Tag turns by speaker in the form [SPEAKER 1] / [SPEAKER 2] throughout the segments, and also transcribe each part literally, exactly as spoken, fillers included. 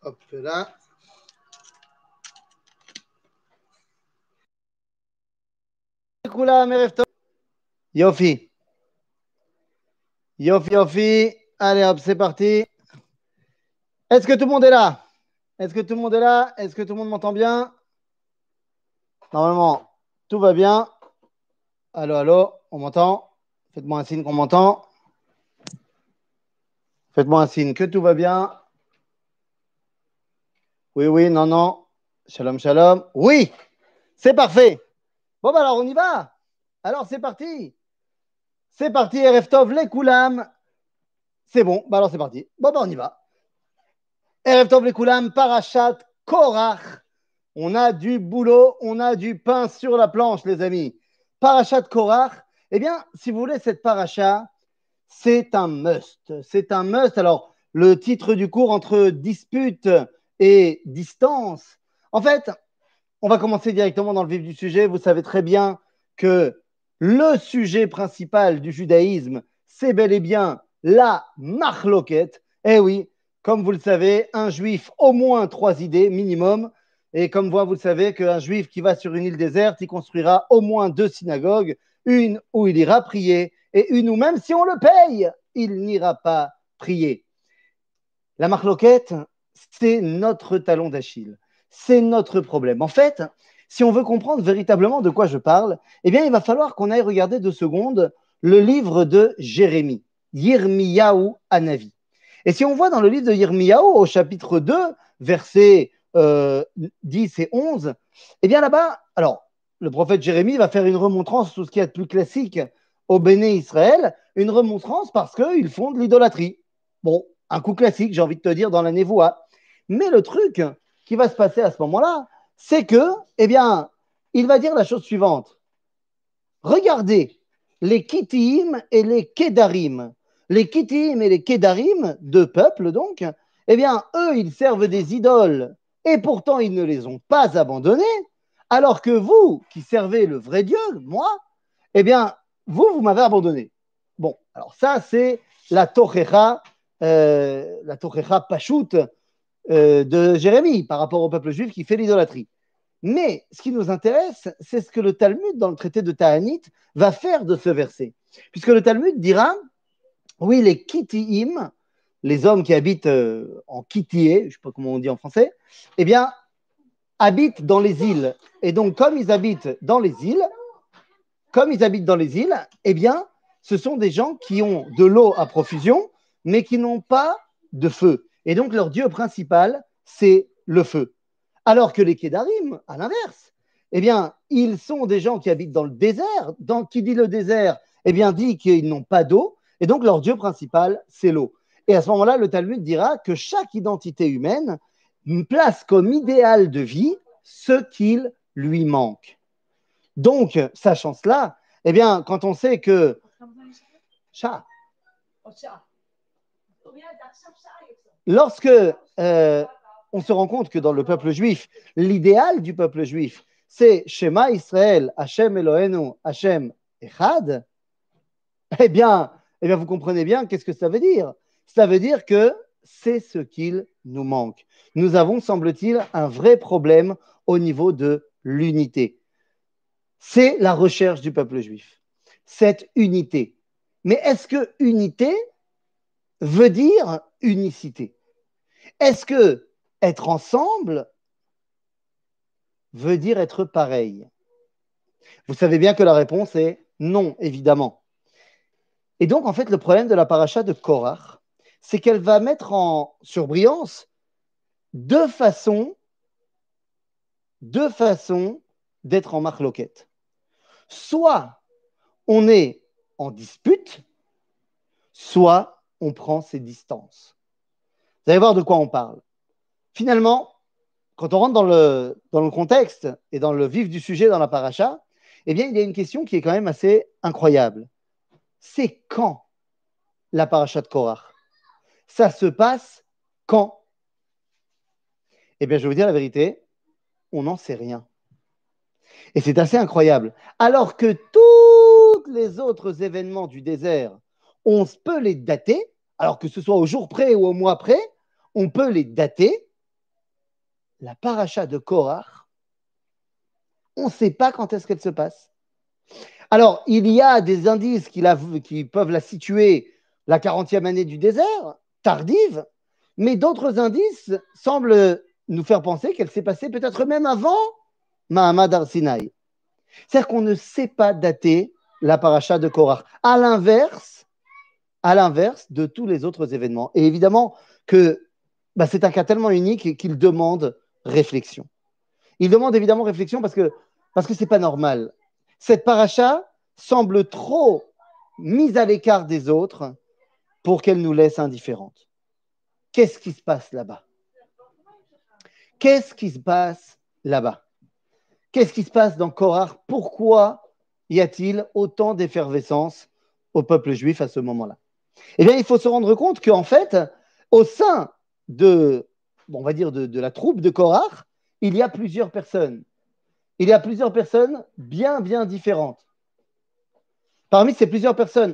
[SPEAKER 1] Hop là. Yofi. Yofi, Yofi. Allez hop, c'est parti. Est-ce que tout le monde est là? Est-ce que tout le monde est là? Est-ce que tout le monde m'entend bien? Normalement, tout va bien. Allô, allô, on m'entend? Faites-moi un signe qu'on m'entend. Faites-moi un signe que tout va bien. Oui, oui, non, non. Shalom, shalom. Oui, c'est parfait. Bon, bah alors on y va. Alors c'est parti. C'est parti, Erev Tov, les Koulam. C'est bon, bah alors c'est parti. Bon, bah on y va. Erev Tov, les Koulam, Parashat Korach. On a du boulot, on a du pain sur la planche, les amis. Parashat Korach. Eh bien, si vous voulez, cette paracha, c'est un must. C'est un must. Alors, le titre du cours entre dispute et distance. En fait, on va commencer directement dans le vif du sujet. Vous savez très bien que le sujet principal du judaïsme, c'est bel et bien la marloquette. Eh oui, comme vous le savez, un juif, au moins trois idées minimum. Et comme moi, vous le savez qu'un juif qui va sur une île déserte, il construira au moins deux synagogues, une où il ira prier et une où même si on le paye, il n'ira pas prier. La marloquette, c'est notre talon d'Achille. C'est notre problème. En fait, si on veut comprendre véritablement de quoi je parle, eh bien, il va falloir qu'on aille regarder deux secondes le livre de Jérémie, Yirmiyahu Hanavi. Et si on voit dans le livre de Yirmiyahu, au chapitre deux, versets euh, dix et onze, eh bien là-bas, alors, le prophète Jérémie va faire une remontrance, tout ce qui est de plus classique au Béné Israël, une remontrance parce qu'ils font de l'idolâtrie. Bon, un coup classique, j'ai envie de te dire, dans la névoie. Mais le truc qui va se passer à ce moment-là, c'est que, eh bien, il va dire la chose suivante. Regardez les Kittim et les Kedarim. Les Kittim et les Kedarim, deux peuples donc, eh bien, eux, ils servent des idoles et pourtant ils ne les ont pas abandonnés, alors que vous, qui servez le vrai Dieu, moi, eh bien, vous, vous m'avez abandonné. Bon, alors ça, c'est la Tochecha, euh, la Tochecha Pachout euh, de Jérémie par rapport au peuple juif qui fait l'idolâtrie. Mais ce qui nous intéresse, c'est ce que le Talmud, dans le traité de Ta'anit, va faire de ce verset. Puisque le Talmud dira, oui, les Kittiim, les hommes qui habitent euh, en Kittié, je ne sais pas comment on dit en français, eh bien, habitent dans les îles. Et donc, comme ils habitent dans les îles, comme ils habitent dans les îles, eh bien, ce sont des gens qui ont de l'eau à profusion, mais qui n'ont pas de feu. Et donc, leur dieu principal, c'est le feu. Alors que les Kédarim, à l'inverse, eh bien, ils sont des gens qui habitent dans le désert. Dans, qui dit le désert, eh bien, dit qu'ils n'ont pas d'eau. Et donc, leur dieu principal, c'est l'eau. Et à ce moment-là, le Talmud dira que chaque identité humaine place comme idéal de vie ce qu'il lui manque. Donc, sachant cela, eh bien, quand on sait que... Chat. Lorsque euh, on se rend compte que dans le peuple juif, l'idéal du peuple juif, c'est Shema Israël, Hashem Eloheinu, Hashem Echad, eh bien, eh bien, vous comprenez bien qu'est-ce que ça veut dire. Ça veut dire que c'est ce qu'il nous manque. Nous avons, semble-t-il, un vrai problème au niveau de l'unité. C'est la recherche du peuple juif, cette unité. Mais est-ce que unité veut dire unicité? Est-ce que être ensemble veut dire être pareil? Vous savez bien que la réponse est non, évidemment. Et donc, en fait, le problème de la paracha de Korach, c'est qu'elle va mettre en surbrillance deux façons, deux façons d'être en marloquette. Soit on est en dispute, soit on prend ses distances. Vous allez voir de quoi on parle. Finalement, quand on rentre dans le, dans le contexte et dans le vif du sujet dans la paracha, eh bien, il y a une question qui est quand même assez incroyable. C'est quand la paracha de Korach? Ça se passe quand? Eh bien, je vais vous dire la vérité, on n'en sait rien. Et c'est assez incroyable. Alors que tous les autres événements du désert, on peut les dater, alors que ce soit au jour près ou au mois près, on peut les dater. la paracha de Korach, on ne sait pas quand est-ce qu'elle se passe. Alors, il y a des indices qui, la, qui peuvent la situer la quarantième année du désert, tardive, mais d'autres indices semblent nous faire penser qu'elle s'est passée peut-être même avant Mahamad Arsinaï. C'est-à-dire qu'on ne sait pas dater la paracha de Korach, à l'inverse, à l'inverse de tous les autres événements. Et évidemment que bah, c'est un cas tellement unique qu'il demande réflexion. Il demande évidemment réflexion parce que parce que c'est pas normal. Cette paracha semble trop mise à l'écart des autres pour qu'elle nous laisse indifférentes. Qu'est-ce qui se passe là-bas? Qu'est-ce qui se passe là-bas? Qu'est-ce qui se passe dans Korach? Pourquoi y a-t-il autant d'effervescence au peuple juif à ce moment-là? Eh bien, il faut se rendre compte qu'en fait, au sein de, on va dire, de, de la troupe de Korach, il y a plusieurs personnes. Il y a plusieurs personnes bien, bien différentes. Parmi ces plusieurs personnes,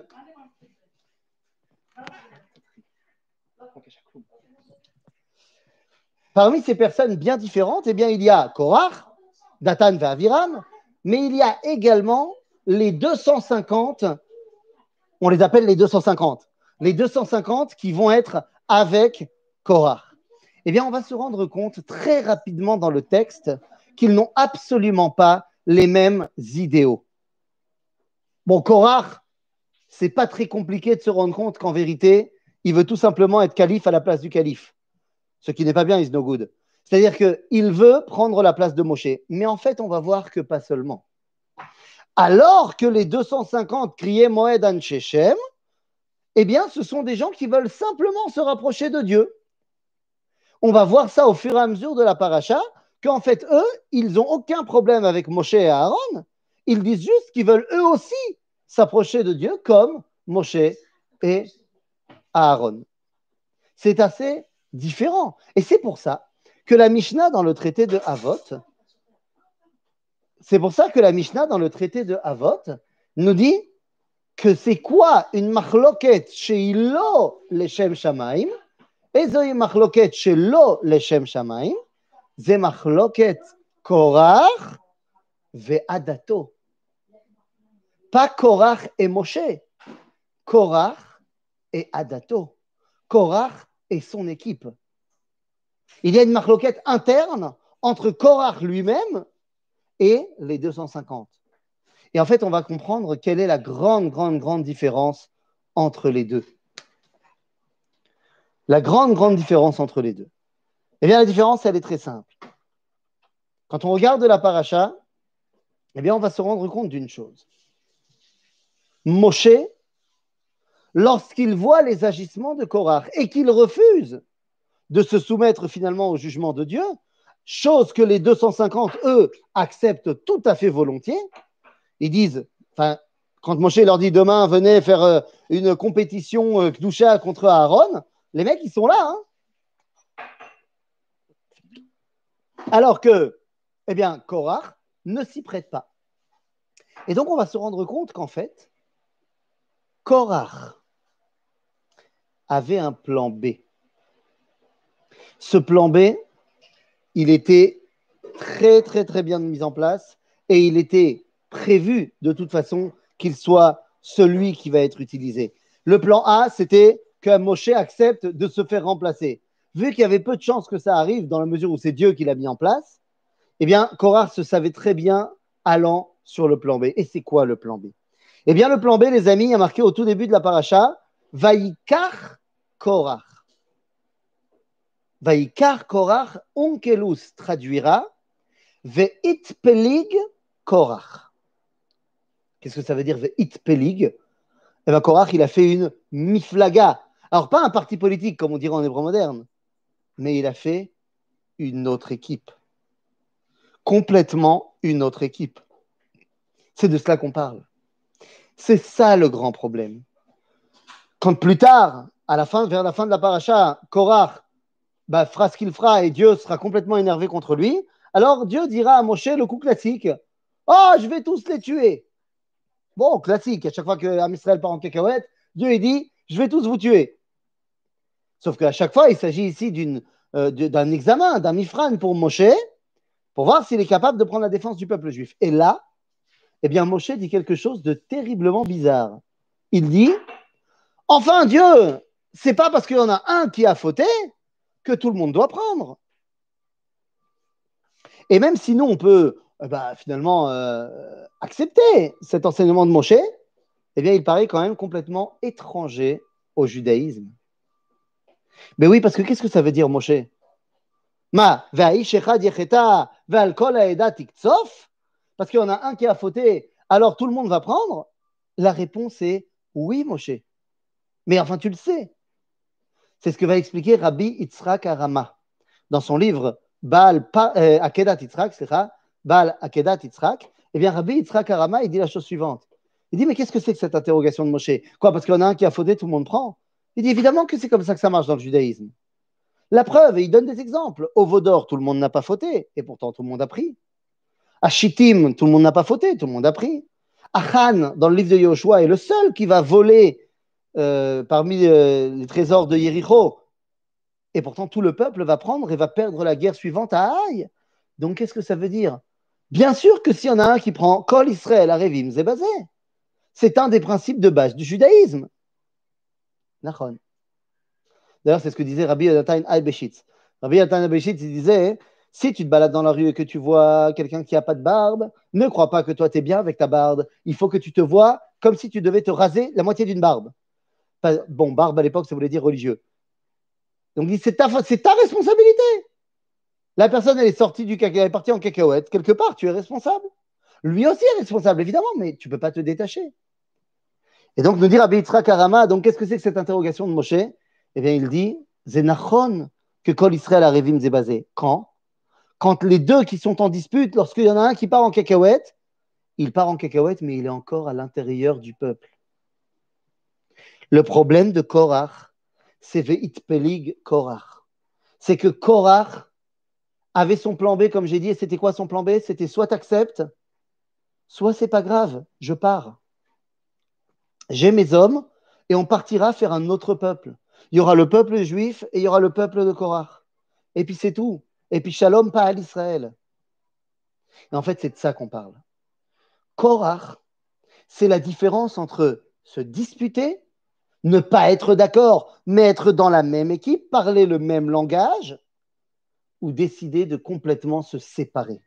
[SPEAKER 1] parmi ces personnes bien différentes, eh bien, il y a Korach, Datan et Aviram, mais il y a également les deux cent cinquante, on les appelle les deux cent cinquante, les deux cent cinquante qui vont être avec Korach. Eh bien, on va se rendre compte très rapidement dans le texte qu'ils n'ont absolument pas les mêmes idéaux. Bon, Korach, c'est pas très compliqué de se rendre compte qu'en vérité, il veut tout simplement être calife à la place du calife. Ce qui n'est pas bien, is no good. C'est-à-dire qu'il veut prendre la place de Moshe. Mais en fait, on va voir que pas seulement. Alors que les deux cent cinquante criaient Moed An Shechem, eh bien, ce sont des gens qui veulent simplement se rapprocher de Dieu. On va voir ça au fur et à mesure de la paracha, qu'en fait, eux, ils n'ont aucun problème avec Moshe et Aaron. Ils disent juste qu'ils veulent eux aussi s'approcher de Dieu comme Moshe et Aaron. C'est assez différent. Et c'est pour ça que la Mishnah dans le traité de Havot, c'est pour ça que la Mishnah dans le traité de Havot nous dit que c'est quoi une machloket sheilo leshem shamaim, et zoï machloket shelo leshem shamaim, זה מחלוקת קורח ועדתו. Pas Korach et Moshe, Korach et Adato. Korach et son équipe. Il y a une marloquette interne entre Korach lui-même et les deux cent cinquante. Et en fait, on va comprendre quelle est la grande, grande, grande différence entre les deux. La grande, grande différence entre les deux. Eh bien, la différence, elle est très simple. Quand on regarde la paracha, eh bien, on va se rendre compte d'une chose. Moshe, lorsqu'il voit les agissements de Korach et qu'il refuse de se soumettre finalement au jugement de Dieu, chose que les deux cent cinquante, eux, acceptent tout à fait volontiers, ils disent, enfin, quand Moshe leur dit demain, venez faire euh, une compétition euh, Kdusha contre Aaron, les mecs, ils sont là. Hein. Alors que, eh bien, Korach ne s'y prête pas. Et donc, on va se rendre compte qu'en fait, Korach avait un plan B. Ce plan B, il était très, très, très bien mis en place et il était prévu de toute façon qu'il soit celui qui va être utilisé. Le plan A, c'était que Moshe accepte de se faire remplacer. Vu qu'il y avait peu de chances que ça arrive dans la mesure où c'est Dieu qui l'a mis en place, eh bien, Korach se savait très bien allant sur le plan B. Et c'est quoi le plan B? Eh bien, le plan B, les amis, il y a marqué au tout début de la paracha, Vaikar Korach. Vaikar Korach, Onkelus traduira, Ve'itpelig Korach. Qu'est-ce que ça veut dire Ve'itpelig? Eh bien, Korach, il a fait une miflaga. Alors, pas un parti politique, comme on dirait en hébreu moderne, mais il a fait une autre équipe. Complètement une autre équipe. C'est de cela qu'on parle. C'est ça le grand problème. Quand plus tard, à la fin, vers la fin de la paracha, Korach bah, fera ce qu'il fera et Dieu sera complètement énervé contre lui, alors Dieu dira à Moshe le coup classique, « Oh, je vais tous les tuer !» Bon, classique, à chaque fois qu'Am Israël part en cacahuète, Dieu il dit, « Je vais tous vous tuer !» Sauf qu'à chaque fois, il s'agit ici d'une, euh, d'un examen, d'un mifran pour Moshe, pour voir s'il est capable de prendre la défense du peuple juif. Et là, eh bien, Moshe dit quelque chose de terriblement bizarre. Il dit, enfin Dieu, c'est pas parce qu'il y en a un qui a fauté que tout le monde doit prendre. Et même si nous, on peut euh, bah, finalement euh, accepter cet enseignement de Moshe, eh bien, il paraît quand même complètement étranger au judaïsme. Mais oui, parce que qu'est-ce que ça veut dire, Moshe? Ma, parce qu'il y en a un qui a fauté, alors tout le monde va prendre? La réponse est oui, Moshe. Mais enfin, tu le sais. C'est ce que va expliquer Rabbi Yitzhak Arama dans son livre Baal euh, Akedat Yitzhak, c'est ça, Baal Akedat Yitzhak. Eh bien, Rabbi Yitzhak Arama, il dit la chose suivante. Il dit, mais qu'est-ce que c'est que cette interrogation de Moshe? Quoi, parce qu'il y en a un qui a fauté, tout le monde prend? Il dit, évidemment que c'est comme ça que ça marche dans le judaïsme. La preuve, et il donne des exemples. Au Vaudor, tout le monde n'a pas fauté, et pourtant tout le monde a pris. À Shittim, tout le monde n'a pas fauté, tout le monde a pris. Achan, dans le livre de Yoshua, est le seul qui va voler euh, parmi euh, les trésors de Yéricho. Et pourtant, tout le peuple va prendre et va perdre la guerre suivante à Haï. Donc, qu'est-ce que ça veut dire? Bien sûr que s'il y en a un qui prend Kol Israël Arevim Zebazé, c'est un des principes de base du judaïsme. Nachon. D'ailleurs, c'est ce que disait Rabbi Yonatan Aibeshitz. Rabbi Yonatan Aibeshitz, il disait, si tu te balades dans la rue et que tu vois quelqu'un qui n'a pas de barbe, ne crois pas que toi, tu es bien avec ta barbe. Il faut que tu te vois comme si tu devais te raser la moitié d'une barbe. Bon, barbe à l'époque, ça voulait dire religieux. Donc, c'est ta, c'est ta responsabilité. La personne, elle est sortie du caca, elle est partie en cacahuète. Quelque part, tu es responsable. Lui aussi est responsable, évidemment, mais tu ne peux pas te détacher. Et donc, nous dit Rabbi Yitzhak Arama, donc qu'est-ce que c'est que cette interrogation de Moshe? Eh bien, il dit, Zenachon, que Kol Israël Arevim Zebazé. Quand? Quand les deux qui sont en dispute, lorsqu'il y en a un qui part en cacahuète, il part en cacahuète, mais il est encore à l'intérieur du peuple. Le problème de Korach, c'est Ve'itpelig Korach. C'est que Korach avait son plan B, comme j'ai dit, et c'était quoi son plan B? C'était soit t'acceptes, soit c'est pas grave, je pars. J'ai mes hommes, et on partira faire un autre peuple. Il y aura le peuple juif et il y aura le peuple de Korach. Et puis c'est tout. Et puis Shalom Pa'al Israël. Et en fait, c'est de ça qu'on parle. Korach, c'est la différence entre se disputer, ne pas être d'accord, mais être dans la même équipe, parler le même langage, ou décider de complètement se séparer.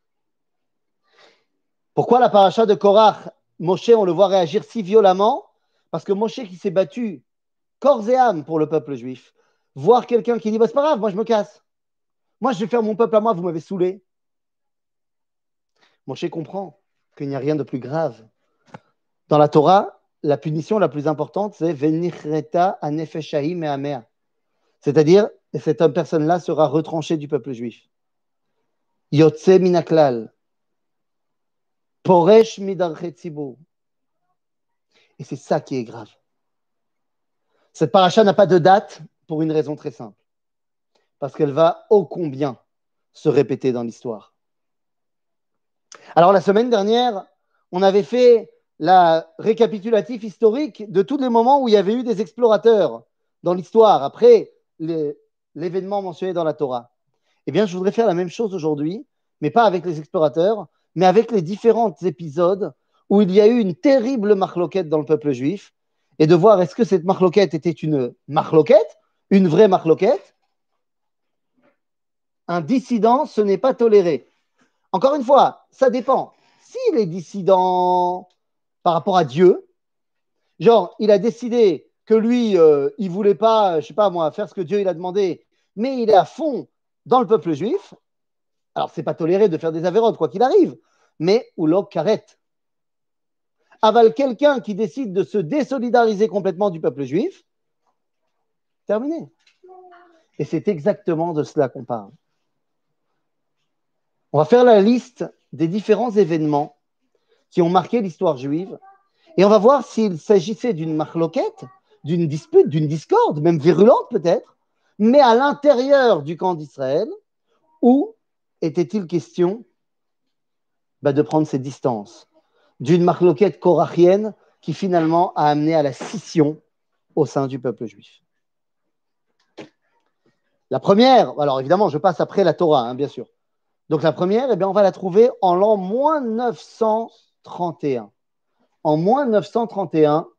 [SPEAKER 1] Pourquoi la paracha de Korach, Moshe, on le voit réagir si violemment? Parce que Moshe qui s'est battu corps et âme pour le peuple juif, voir quelqu'un qui dit bah, c'est pas grave, moi je me casse. Moi je vais faire mon peuple à moi, vous m'avez saoulé. Moshe comprend qu'il n'y a rien de plus grave. Dans la Torah, la punition la plus importante, c'est Venichreta anefeshahi me'amea. C'est-à-dire, cette personne-là sera retranchée du peuple juif. Yotze minaklal. Poresh midarche tzibur. Et c'est ça qui est grave. Cette paracha n'a pas de date pour une raison très simple. Parce qu'elle va ô combien se répéter dans l'histoire. Alors, la semaine dernière, on avait fait la récapitulatif historique de tous les moments où il y avait eu des explorateurs dans l'histoire, après les, l'événement mentionné dans la Torah. Eh bien, je voudrais faire la même chose aujourd'hui, mais pas avec les explorateurs, mais avec les différents épisodes où il y a eu une terrible marloquette dans le peuple juif, et de voir est-ce que cette marloquette était une marloquette, une vraie marloquette. Un dissident, ce n'est pas toléré. Encore une fois, ça dépend. S'il est dissident par rapport à Dieu, genre, il a décidé que lui, euh, il ne voulait pas, je sais pas moi, faire ce que Dieu il a demandé, mais il est à fond dans le peuple juif, alors c'est pas toléré de faire des avérotes, quoi qu'il arrive, mais oulok karet. Aval quelqu'un qui décide de se désolidariser complètement du peuple juif, terminé. Et c'est exactement de cela qu'on parle. On va faire la liste des différents événements qui ont marqué l'histoire juive et on va voir s'il s'agissait d'une marloquette, d'une dispute, d'une discorde, même virulente peut-être, mais à l'intérieur du camp d'Israël, ou était-il question bah, de prendre ses distances d'une marloquette korachienne qui finalement a amené à la scission au sein du peuple juif. La première, alors évidemment, je passe après la Torah, hein, bien sûr. Donc la première, eh bien, on va la trouver en l'an moins neuf cent trente et un. En moins neuf cent trente et un,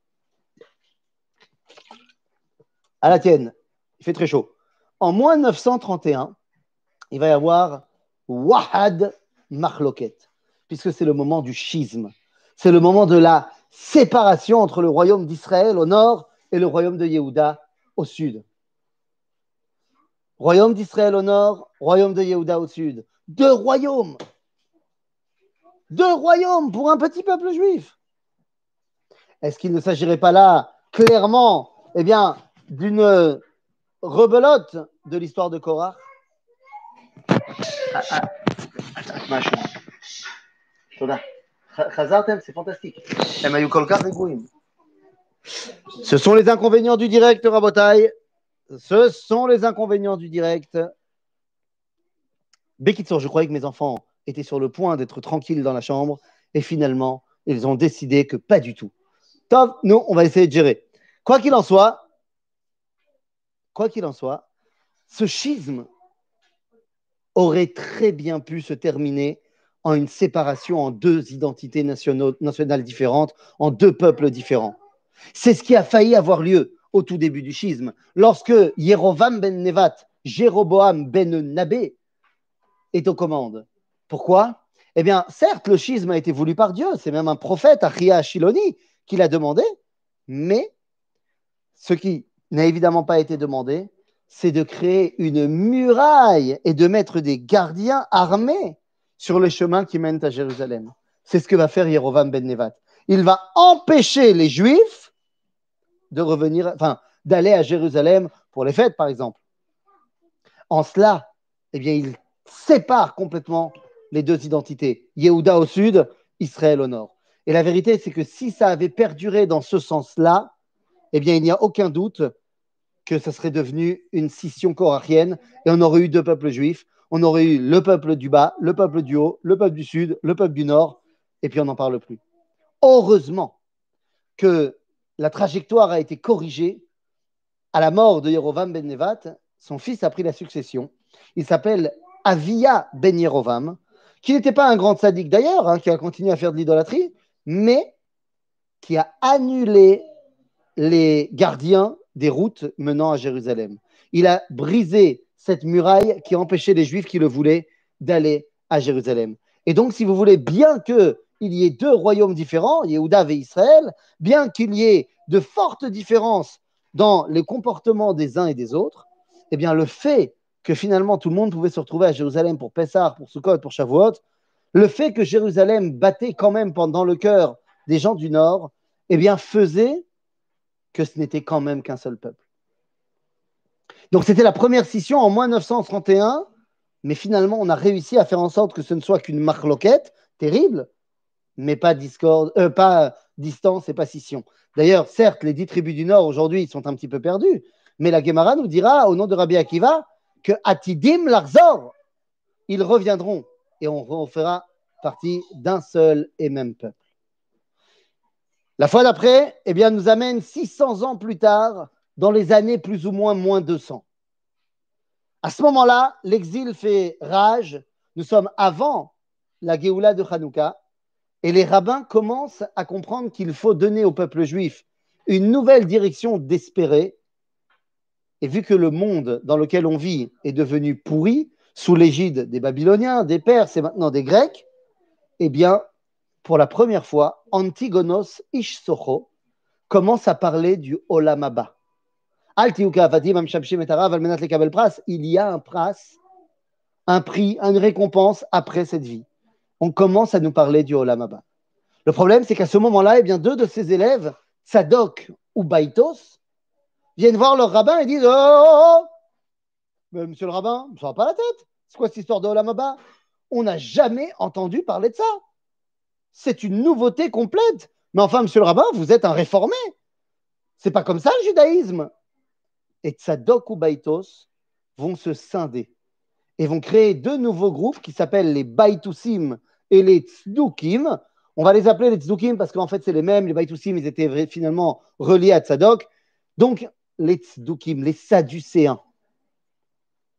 [SPEAKER 1] à la tienne, il fait très chaud. En moins neuf cent trente et un, il va y avoir Wahad Marloket, puisque c'est le moment du schisme. C'est le moment de la séparation entre le royaume d'Israël au nord et le royaume de Yehuda au sud. Royaume d'Israël au nord, royaume de Yehuda au sud. Deux royaumes. Deux royaumes pour un petit peuple juif. Est-ce qu'il ne s'agirait pas là, clairement, eh bien, d'une rebelote de l'histoire de Korach? C'est fantastique. Ce sont les inconvénients du direct, Rabotai. Ce sont les inconvénients du direct. Bekitsour, je croyais que mes enfants étaient sur le point d'être tranquilles dans la chambre et finalement, ils ont décidé que pas du tout. Top, nous, on va essayer de gérer. Quoi qu'il en soit, quoi qu'il en soit, ce schisme aurait très bien pu se terminer en une séparation en deux identités nationales différentes, en deux peuples différents. C'est ce qui a failli avoir lieu au tout début du schisme, lorsque Yerovam ben Nevat, Jéroboam ben Nabé est aux commandes. Pourquoi? Eh bien, certes, le schisme a été voulu par Dieu, c'est même un prophète, Achia Ashiloni, qui l'a demandé, mais ce qui n'a évidemment pas été demandé, c'est de créer une muraille et de mettre des gardiens armés sur les chemins qui mènent à Jérusalem. C'est ce que va faire Yerovam ben Nevat. Il va empêcher les Juifs de revenir, enfin, d'aller à Jérusalem pour les fêtes, par exemple. En cela, eh bien, il sépare complètement les deux identités. Yehuda au sud, Israël au nord. Et la vérité, c'est que si ça avait perduré dans ce sens-là, eh bien, il n'y a aucun doute que ça serait devenu une scission korachienne et on aurait eu deux peuples juifs. On aurait eu le peuple du bas, le peuple du haut, le peuple du sud, le peuple du nord, et puis on n'en parle plus. Heureusement que la trajectoire a été corrigée à la mort de Yerovam ben Nevat. Son fils a pris la succession. Il s'appelle Avia ben Yerovam, qui n'était pas un grand sadique d'ailleurs, hein, qui a continué à faire de l'idolâtrie, mais qui a annulé les gardiens des routes menant à Jérusalem. Il a brisé cette muraille qui empêchait les Juifs qui le voulaient d'aller à Jérusalem. Et donc, si vous voulez, bien qu'il y ait deux royaumes différents, Yehuda et Israël, bien qu'il y ait de fortes différences dans les comportements des uns et des autres, eh bien, le fait que finalement tout le monde pouvait se retrouver à Jérusalem pour Pessah, pour Sukkot, pour Shavuot, le fait que Jérusalem battait quand même dans le cœur des gens du Nord, eh bien, faisait que ce n'était quand même qu'un seul peuple. Donc, c'était la première scission en moins neuf cent trente et un, mais finalement, on a réussi à faire en sorte que ce ne soit qu'une marloquette terrible, mais pas discorde, euh, pas distance et pas scission. D'ailleurs, certes, les dix tribus du Nord aujourd'hui sont un petit peu perdues, mais la Gemara nous dira, au nom de Rabbi Akiva, que Atidim Larzor, ils reviendront et on fera partie d'un seul et même peuple. La fois d'après, eh bien, nous amène six cents ans plus tard, dans les années plus ou moins moins deux cents. À ce moment-là, l'exil fait rage. Nous sommes avant la Géoula de Hanouka et les rabbins commencent à comprendre qu'il faut donner au peuple juif une nouvelle direction d'espérer. Et vu que le monde dans lequel on vit est devenu pourri, sous l'égide des Babyloniens, des Perses et maintenant des Grecs, eh bien, pour la première fois, Antigonos Ish-Socho commence à parler du Olam Haba. Il y a un pras, un prix, une récompense après cette vie. On commence à nous parler du Olam Haba. Le problème, c'est qu'à ce moment-là, eh bien, deux de ses élèves, Tzadok ou Baitos, viennent voir leur rabbin et disent « Oh, mais monsieur le rabbin, ça ne va pas la tête. C'est quoi cette histoire de Olam Haba? On n'a jamais entendu parler de ça. C'est une nouveauté complète. Mais enfin, monsieur le rabbin, vous êtes un réformé. C'est pas comme ça le judaïsme. » Et Tzadok ou Baitos vont se scinder et vont créer deux nouveaux groupes qui s'appellent les Baitusim et les Tzdukim. On va les appeler les Tzdukim parce qu'en fait, c'est les mêmes. Les Baitusim, ils étaient finalement reliés à Tzadok. Donc, les Tzdukim, les Sadducéens.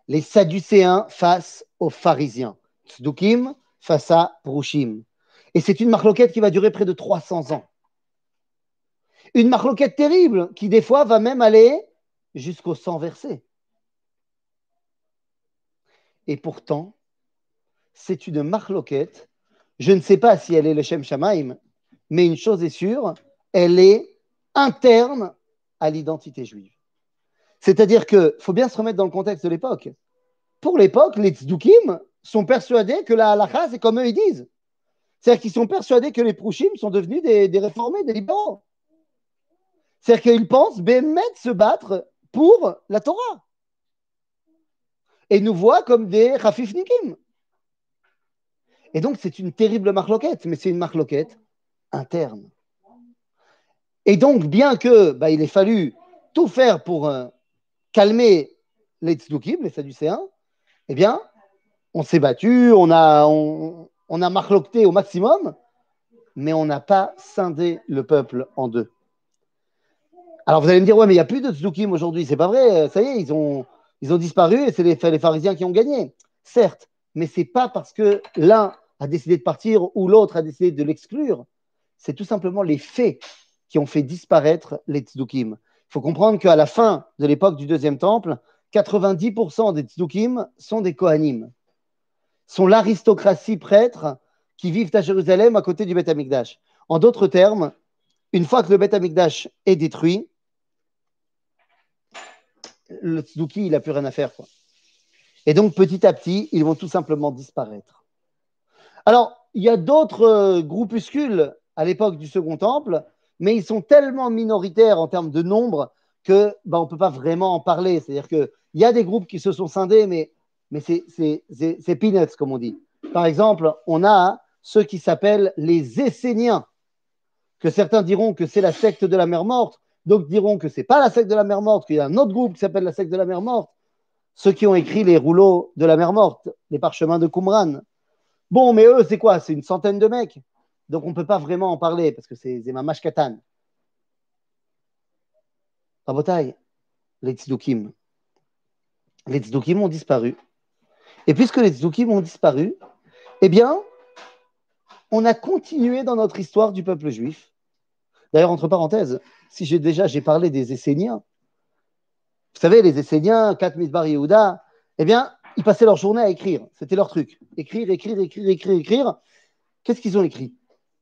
[SPEAKER 1] les Sadducéens face aux pharisiens, Tzdukim face à Prushim. Et c'est une marloquette qui va durer près de trois cents ans. Une marloquette terrible qui, des fois, va même aller jusqu'aux cent versets. Et pourtant, c'est une marloquette. Je ne sais pas si elle est le Shem Shamaim, mais une chose est sûre, elle est interne à l'identité juive. C'est-à-dire qu'il faut bien se remettre dans le contexte de l'époque. Pour l'époque, les Tzdukim sont persuadés que la halakha, c'est comme eux ils disent. C'est-à-dire qu'ils sont persuadés que les Prushim sont devenus des, des réformés, des libéraux. C'est-à-dire qu'ils pensent Bémet se battre pour la Torah. Et nous voient comme des Rafifnikim. Et donc, c'est une terrible marloquette, mais c'est une marloquette interne. Et donc, bien que bah, il ait fallu tout faire pour euh, calmer les Tzdukim, les Sadducéens, eh bien, on s'est battu, on a, on, on a marloqueté au maximum, mais on n'a pas scindé le peuple en deux. Alors, vous allez me dire, ouais, mais il n'y a plus de Tzdukim aujourd'hui. C'est pas vrai, ça y est, ils ont, ils ont disparu et c'est les, les pharisiens qui ont gagné. Certes, mais ce n'est pas parce que l'un a décidé de partir ou l'autre a décidé de l'exclure. C'est tout simplement les faits qui ont fait disparaître les Tzdukim. Il faut comprendre qu'à la fin de l'époque du deuxième temple, quatre-vingt-dix pour cent des Tzdukim sont des Kohanim, sont l'aristocratie prêtre qui vivent à Jérusalem à côté du Beth Amikdash. En d'autres termes, une fois que le Beth Amikdash est détruit, le Tzduki, il n'a plus rien à faire, quoi. Et donc, petit à petit, ils vont tout simplement disparaître. Alors, il y a d'autres euh, groupuscules à l'époque du Second Temple, mais ils sont tellement minoritaires en termes de nombre que bah, on ne peut pas vraiment en parler. C'est-à-dire qu'il y a des groupes qui se sont scindés, mais, mais c'est, c'est, c'est, c'est peanuts, comme on dit. Par exemple, on a ceux qui s'appellent les Esséniens, que certains diront que c'est la secte de la mer morte, d'autres diront que ce n'est pas la secte de la mer morte, qu'il y a un autre groupe qui s'appelle la secte de la mer morte. Ceux qui ont écrit les rouleaux de la mer morte, les parchemins de Qumran. Bon, mais eux, c'est quoi? C'est une centaine de mecs. Donc, on ne peut pas vraiment en parler parce que c'est mamash katan. Rabotai, les tzdukim. Les tzdukim ont disparu. Et puisque les tzdukim ont disparu, eh bien, on a continué dans notre histoire du peuple juif. D'ailleurs, entre parenthèses, si j'ai déjà j'ai parlé des Esséniens, vous savez, les Esséniens, Kat Midbar Yehuda, eh bien, ils passaient leur journée à écrire. C'était leur truc. Écrire, écrire, écrire, écrire, écrire. Qu'est-ce qu'ils ont écrit?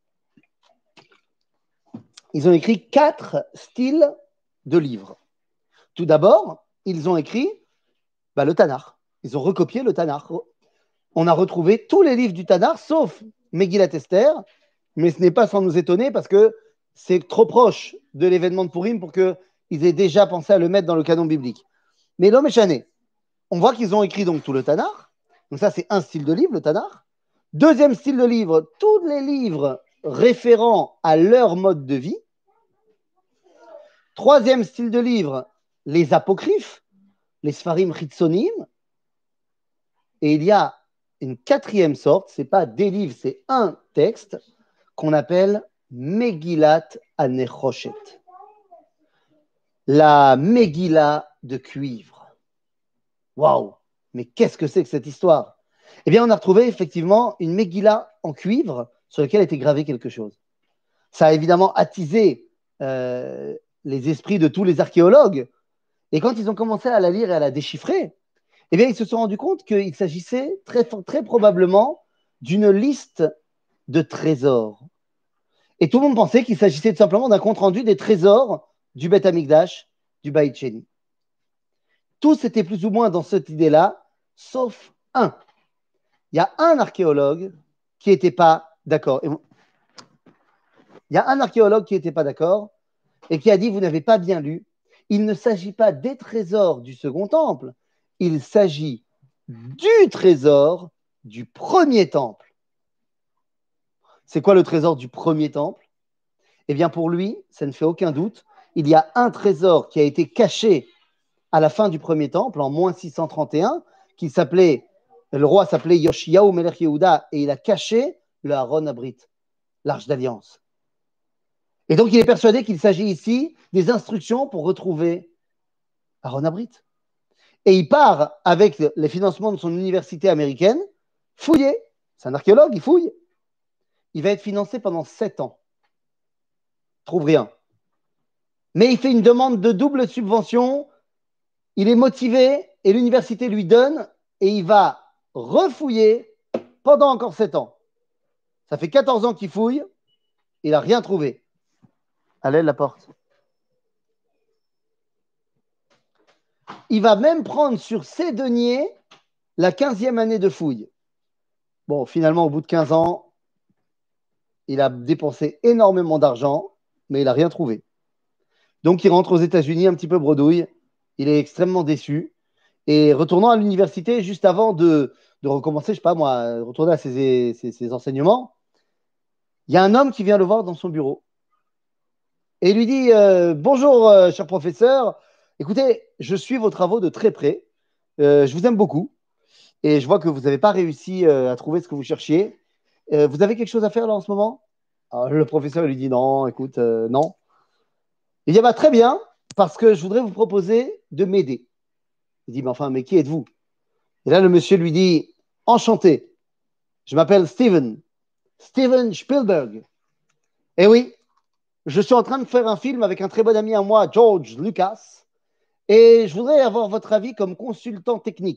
[SPEAKER 1] Ils ont écrit quatre styles de livres. Tout d'abord, ils ont écrit bah, le Tanakh. Ils ont recopié le Tanakh. On a retrouvé tous les livres du Tanakh, sauf Megillat Esther, mais ce n'est pas sans nous étonner parce que c'est trop proche de l'événement de Purim pour qu'ils aient déjà pensé à le mettre dans le canon biblique. Mais l'homme est chané. On voit qu'ils ont écrit donc tout le Tanakh. Donc ça, c'est un style de livre, le Tanakh. Deuxième style de livre, tous les livres référents à leur mode de vie. Troisième style de livre, les apocryphes, les Sfarim Chitzonim. Et il y a une quatrième sorte, ce n'est pas des livres, c'est un texte qu'on appelle Megillat Anechoshet. La Megillah de cuivre. Waouh! Mais qu'est-ce que c'est que cette histoire? Eh bien, on a retrouvé effectivement une Megillah en cuivre sur laquelle était gravé quelque chose. Ça a évidemment attisé euh, les esprits de tous les archéologues. Et quand ils ont commencé à la lire et à la déchiffrer, eh bien, ils se sont rendus compte qu'il s'agissait très, très probablement d'une liste de trésors. Et tout le monde pensait qu'il s'agissait tout simplement d'un compte-rendu des trésors du Beth Amikdash, du Beit Sheni. Tous étaient plus ou moins dans cette idée-là, sauf un. Il y a un archéologue qui n'était pas d'accord. Il y a un archéologue qui n'était pas d'accord et qui a dit, vous n'avez pas bien lu, il ne s'agit pas des trésors du Second Temple, il s'agit du trésor du premier temple. C'est quoi le trésor du premier temple? Eh bien, pour lui, ça ne fait aucun doute, il y a un trésor qui a été caché à la fin du premier temple, en moins six cent trente et un, qui s'appelait, le roi s'appelait Yoshiyahu Melech Yehuda, et il a caché le Aaron Abrit, l'arche d'alliance. Et donc, il est persuadé qu'il s'agit ici des instructions pour retrouver Aaron Abrit. Et il part avec les financements de son université américaine, fouiller. C'est un archéologue, il fouille. Il va être financé pendant sept ans. Il ne trouve rien. Mais il fait une demande de double subvention. Il est motivé et l'université lui donne et il va refouiller pendant encore sept ans. Ça fait quatorze ans qu'il fouille. Il n'a rien trouvé. Allez, la porte. Il va même prendre sur ses deniers la quinzième année de fouille. Bon, finalement, au bout de quinze ans, il a dépensé énormément d'argent, mais il n'a rien trouvé. Donc, il rentre aux États-Unis un petit peu bredouille. Il est extrêmement déçu. Et retournant à l'université, juste avant de, de recommencer, je ne sais pas moi, retourner à ses, ses, ses enseignements, il y a un homme qui vient le voir dans son bureau. Et il lui dit euh, « Bonjour, euh, cher professeur. Écoutez, je suis vos travaux de très près. Euh, je vous aime beaucoup. Et je vois que vous n'avez pas réussi euh, à trouver ce que vous cherchiez. Euh, vous avez quelque chose à faire là en ce moment ?» Alors, le professeur lui dit « Non, écoute, euh, non. » Il dit bah, « Très bien, parce que je voudrais vous proposer de m'aider. » Il dit « Mais enfin, mais qui êtes-vous » Et là, le monsieur lui dit « Enchanté, je m'appelle Steven, Steven Spielberg. Et oui, je suis en train de faire un film avec un très bon ami à moi, George Lucas, et je voudrais avoir votre avis comme consultant technique. »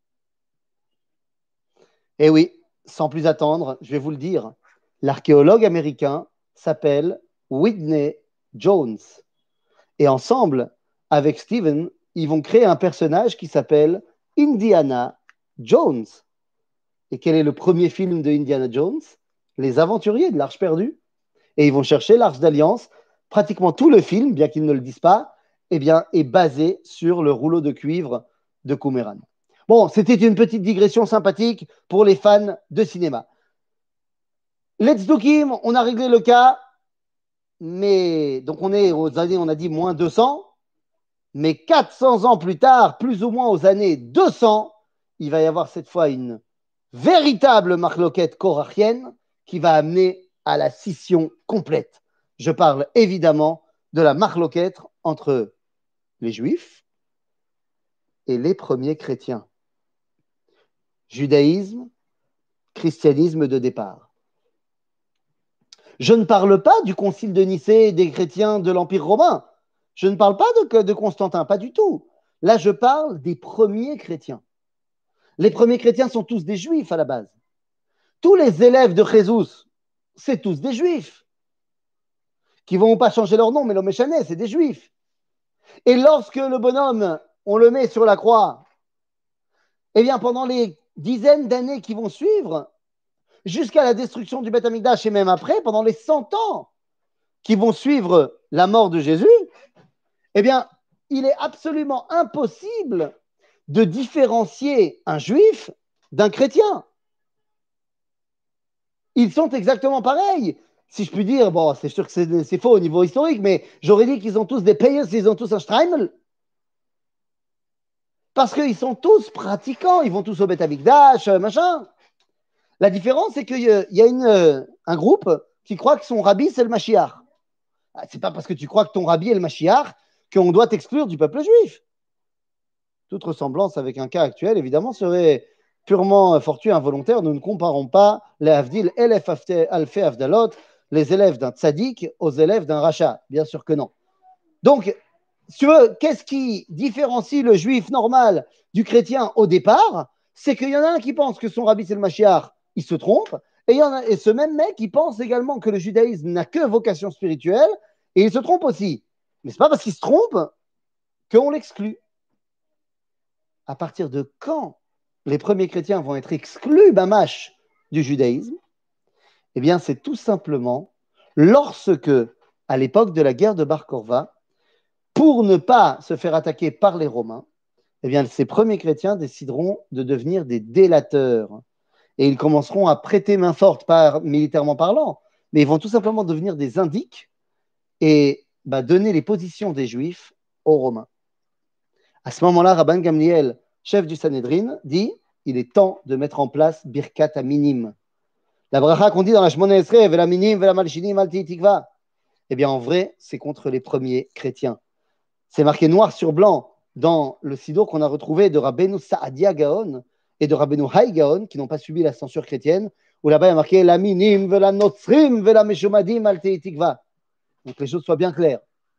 [SPEAKER 1] Et oui, sans plus attendre, je vais vous le dire, l'archéologue américain s'appelle Whitney Jones. Et ensemble, avec Steven, ils vont créer un personnage qui s'appelle Indiana Jones. Et quel est le premier film de Indiana Jones? Les Aventuriers de l'Arche perdue. Et ils vont chercher l'Arche d'Alliance. Pratiquement tout le film, bien qu'ils ne le disent pas, eh bien, est basé sur le rouleau de cuivre de Qumran. Bon, c'était une petite digression sympathique pour les fans de cinéma. Let's do Kim, on a réglé le cas, mais donc on est aux années, on a dit moins deux cents, mais quatre cents ans plus tard, plus ou moins aux années deux cents, il va y avoir cette fois une véritable marloquette korachienne qui va amener à la scission complète. Je parle évidemment de la marloquette entre les Juifs et les premiers chrétiens. Judaïsme, christianisme de départ. Je ne parle pas du concile de Nicée et des chrétiens de l'Empire romain. Je ne parle pas de, de Constantin, pas du tout. Là, je parle des premiers chrétiens. Les premiers chrétiens sont tous des juifs à la base. Tous les élèves de Jésus, c'est tous des juifs qui ne vont pas changer leur nom, mais l'homme échané, c'est des juifs. Et lorsque le bonhomme, on le met sur la croix, eh bien, pendant les dizaines d'années qui vont suivre, jusqu'à la destruction du Beth Amikdash et même après, pendant les cent ans qui vont suivre la mort de Jésus, eh bien, il est absolument impossible de différencier un juif d'un chrétien. Ils sont exactement pareils. Si je puis dire, bon, c'est sûr que c'est, c'est faux au niveau historique, mais j'aurais dit qu'ils ont tous des payers, ils ont tous un Streimel. Parce qu'ils sont tous pratiquants, ils vont tous au Beth Amikdash, machin. La différence, c'est qu'il y a une, un groupe qui croit que son rabbi, c'est le Mashiach. C'est pas parce que tu crois que ton rabbi est le Mashiach qu'on doit t'exclure du peuple juif. Toute ressemblance avec un cas actuel, évidemment, serait purement fortuit, involontaire. Nous ne comparons pas les Avdil Elef Alfé Avdalot, les élèves d'un tzaddik aux élèves d'un rachat. Bien sûr que non. Donc, si tu veux, qu'est-ce qui différencie le juif normal du chrétien au départ? C'est qu'il y en a un qui pense que son rabbi c'est le Mashiach, il se trompe, et, il y en a, et ce même mec qui pense également que le judaïsme n'a que vocation spirituelle, et il se trompe aussi. Mais ce n'est pas parce qu'il se trompe qu'on l'exclut. À partir de quand les premiers chrétiens vont être exclus, bamash, du judaïsme? Eh bien, c'est tout simplement lorsque, à l'époque de la guerre de Bar Korva, pour ne pas se faire attaquer par les Romains, eh bien, ces premiers chrétiens décideront de devenir des délateurs. Et ils commenceront à prêter main forte, par, militairement parlant, mais ils vont tout simplement devenir des indiques et bah, donner les positions des Juifs aux Romains. À ce moment-là, Rabban Gamliel, chef du Sanhédrin, dit il est temps de mettre en place Birkat Aminim. La bracha qu'on dit dans la Shmona Esrei, Vela Minim, Vela Malshinim, Alti Tikva. Eh bien, en vrai, c'est contre les premiers chrétiens. C'est marqué noir sur blanc. dans le Sidour qu'on a retrouvé de Rabbeinu Saadia Gaon et de Rabbeinu Haï Gaon, qui n'ont pas subi la censure chrétienne, où là-bas il y a marqué la minim, vela notzrim, vela meshomadim, al tikva. Donc les choses soient bien claires.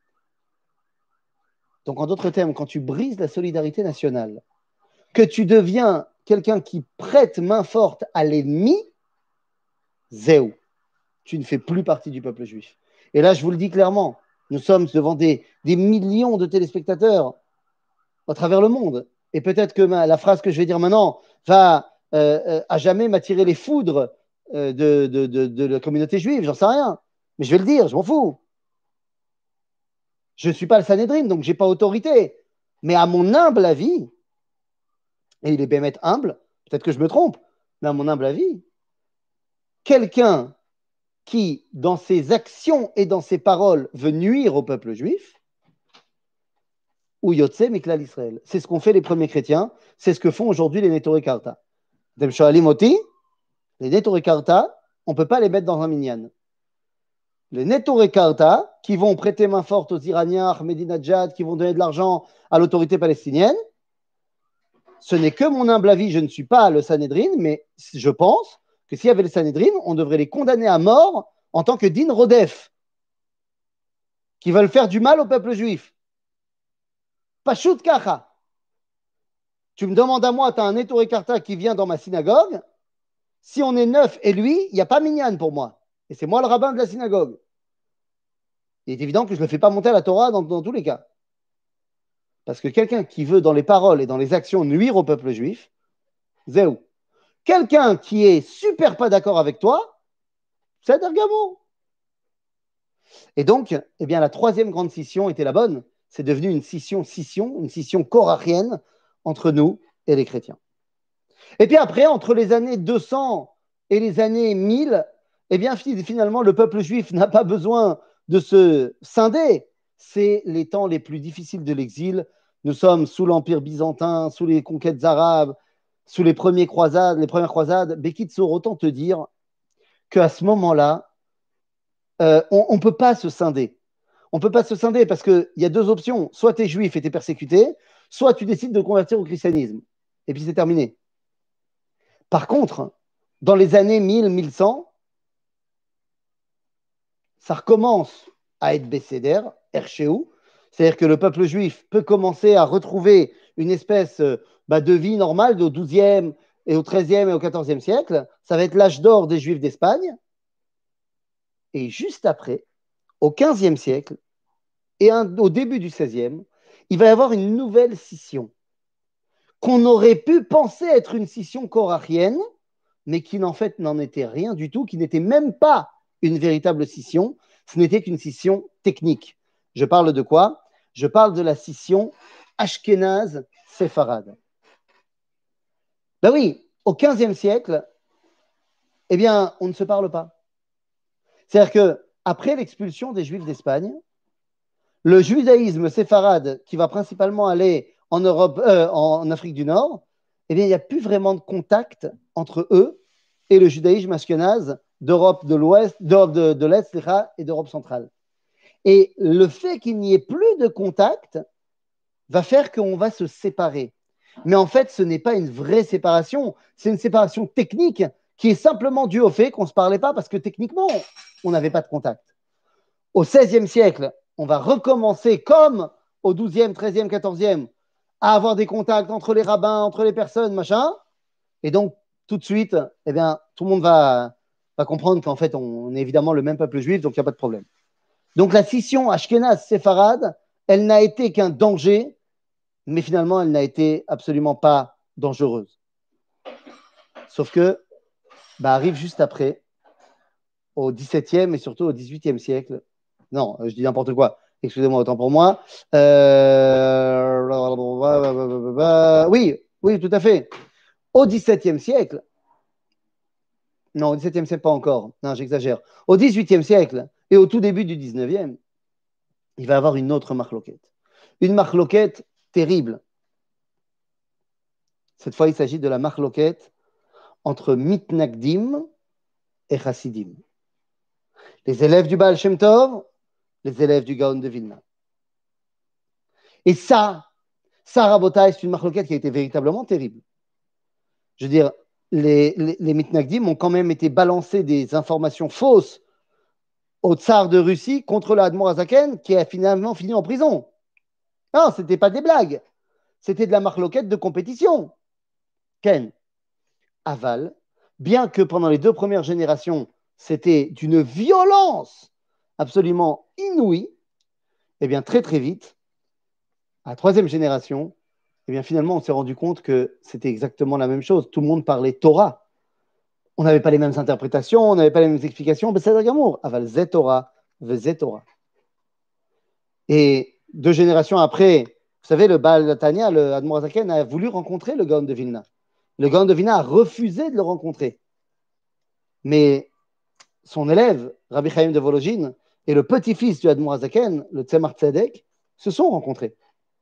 [SPEAKER 1] Donc en d'autres termes, quand tu brises la solidarité nationale, que tu deviens quelqu'un qui prête main forte à l'ennemi, zéou, tu ne fais plus partie du peuple juif. Et là, je vous le dis clairement, nous sommes devant des, des millions de téléspectateurs à travers le monde. Et peut-être que ma, la phrase que je vais dire maintenant va euh, euh, à jamais m'attirer les foudres euh, de, de, de, de la communauté juive, j'en sais rien. Mais je vais le dire, je m'en fous. Je ne suis pas le Sanhédrin, donc je n'ai pas autorité. Mais à mon humble avis, et il est bien être humble, peut-être que je me trompe, mais à mon humble avis, quelqu'un qui, dans ses actions et dans ses paroles, veut nuire au peuple juif, ou Yotse Miklal Israël. C'est ce qu'ont fait les premiers chrétiens, c'est ce que font aujourd'hui les Netorei Karta. Dem Shoalim Oti, les Netorei Karta, on ne peut pas les mettre dans un minyan. Les Netorei Karta, qui vont prêter main forte aux Iraniens, Ahmadinejad, qui vont donner de l'argent à l'autorité palestinienne, ce n'est que mon humble avis, je ne suis pas le Sanhédrin, mais je pense que s'il y avait le Sanhédrin, on devrait les condamner à mort en tant que din rodef, qui veulent faire du mal au peuple juif. Pashut kacha. Tu me demandes à moi, tu as un Netorei Karta qui vient dans ma synagogue, si on est neuf et lui, il n'y a pas minyan pour moi. Et c'est moi le rabbin de la synagogue. Il est évident que je ne le fais pas monter à la Torah dans, dans tous les cas. Parce que quelqu'un qui veut dans les paroles et dans les actions nuire au peuple juif, zéou. Quelqu'un qui est super pas d'accord avec toi, c'est Dergamo. Et donc, eh bien, la troisième grande scission était la bonne. C'est devenu une scission, scission, une scission korachienne entre nous et les chrétiens. Et puis après, entre les années deux cents et les années mille, eh bien, finalement, le peuple juif n'a pas besoin de se scinder. C'est les temps les plus difficiles de l'exil. Nous sommes sous l'Empire byzantin, sous les conquêtes arabes, sous les, premiers croisades, les premières croisades. Bekitsour, autant te dire qu'à ce moment-là, euh, on ne peut pas se scinder. On ne peut pas se scinder parce qu'il y a deux options. Soit tu es juif et tu es persécuté, soit tu décides de convertir au christianisme. Et puis c'est terminé. Par contre, dans les années mille, mille cent, ça recommence à être bécédère, Erchéou, c'est-à-dire que le peuple juif peut commencer à retrouver une espèce bah, de vie normale au douzième et au treizième et au quatorzième siècle. Ça va être l'âge d'or des juifs d'Espagne. Et juste après, au quinzième siècle et un, au début du seizième, il va y avoir une nouvelle scission qu'on aurait pu penser être une scission korachienne, mais qui en fait n'en était rien du tout, qui n'était même pas une véritable scission, ce n'était qu'une scission technique. Je parle de quoi? Je parle de la scission Ashkénaze-Séfarade. Ben oui, au quinzième siècle, eh bien, on ne se parle pas. C'est-à-dire qu'après l'expulsion des Juifs d'Espagne, le judaïsme séfarade, qui va principalement aller en, Europe, euh, en Afrique du Nord, eh bien, il n'y a plus vraiment de contact entre eux et le judaïsme ashkénaze d'Europe de l'Ouest, d'Europe de, de l'Est et d'Europe centrale. Et le fait qu'il n'y ait plus de contact va faire qu'on va se séparer. Mais en fait, ce n'est pas une vraie séparation, c'est une séparation technique qui est simplement due au fait qu'on ne se parlait pas parce que techniquement, on n'avait pas de contact. Au seizième siècle, on va recommencer comme au douzième, treizième, quatorzième à avoir des contacts entre les rabbins, entre les personnes, machin. Et donc, tout de suite, eh bien, tout le monde va, va comprendre qu'en fait, on est évidemment le même peuple juif, donc il n'y a pas de problème. Donc, la scission Ashkénaze-Séfarade, elle n'a été qu'un danger, mais finalement, elle n'a été absolument pas dangereuse. Sauf que, bah, arrive juste après, au dix-septième et surtout au dix-huitième siècle. Non, je dis n'importe quoi. Excusez-moi, autant pour moi. Euh... Oui, oui, tout à fait. Au dix-septième siècle, non, au dix-septième siècle, pas encore. Non, j'exagère. Au dix-huitième siècle et au tout début du dix-neuvième, il va y avoir une autre marloquette. Une marloquette terrible. Cette fois, il s'agit de la marloquette entre Mitnagdim et Chassidim. Les élèves du Baal Shem Tov, les élèves du Gaon de Vilna. Et ça, Ça, Rabotai, c'est une marloquette qui a été véritablement terrible. Je veux dire, les, les, les mitnagdim ont quand même été balancés des informations fausses au tsar de Russie contre l'Admor Azaken qui a finalement fini en prison. Non, ce n'était pas des blagues. C'était de la marloquette de compétition. Ken, aval, bien que pendant les deux premières générations, c'était d'une violence absolument inouïe, et bien très très vite, à la troisième génération, et bien finalement on s'est rendu compte que c'était exactement la même chose. Tout le monde parlait Torah. On n'avait pas les mêmes interprétations, on n'avait pas les mêmes explications, mais c'est Gamour. Aval Zé Torah, Zé Torah. Et deux générations après, vous savez, le Baal Tanya, le Admorazaken, a voulu rencontrer le Gaon de Vilna. Le Gaon de Vilna a refusé de le rencontrer. Mais son élève, Rabbi Chaim de Volojine, et le petit-fils du Admorazaken, le Tzemar Tzedek, se sont rencontrés.